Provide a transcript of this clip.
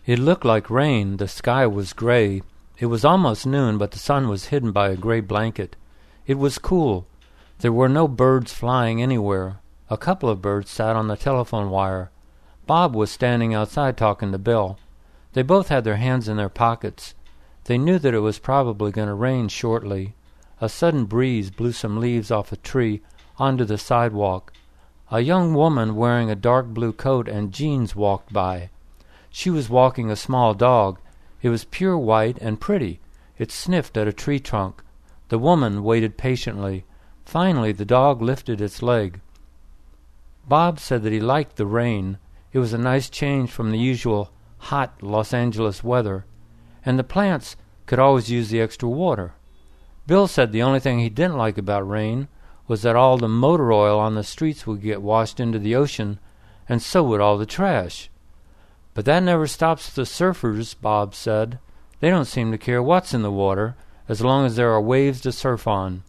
It looked like rain. The sky was gray. It was almost noon, but the sun was hidden by a gray blanket. It was cool. There were no birds flying anywhere. A couple of birds sat on the telephone wire. Bob was standing outside talking to Bill. They both had their hands in their pockets. They knew that it was probably going to rain shortly. A sudden breeze blew some leaves off a tree onto the sidewalk. A young woman wearing a dark blue coat and jeans walked by. She was walking a small dog. It was pure white and pretty. It sniffed at a tree trunk. The woman waited patiently. Finally, the dog lifted its leg. Bob said that he liked the rain. It was a nice change from the usual hot Los Angeles weather, and the plants could always use the extra water. Bill said the only thing he didn't like about rain was that all the motor oil on the streets would get washed into the ocean, and so would all the trash. But that never stops the surfers, Bob said. They don't seem to care what's in the water, as long as there are waves to surf on.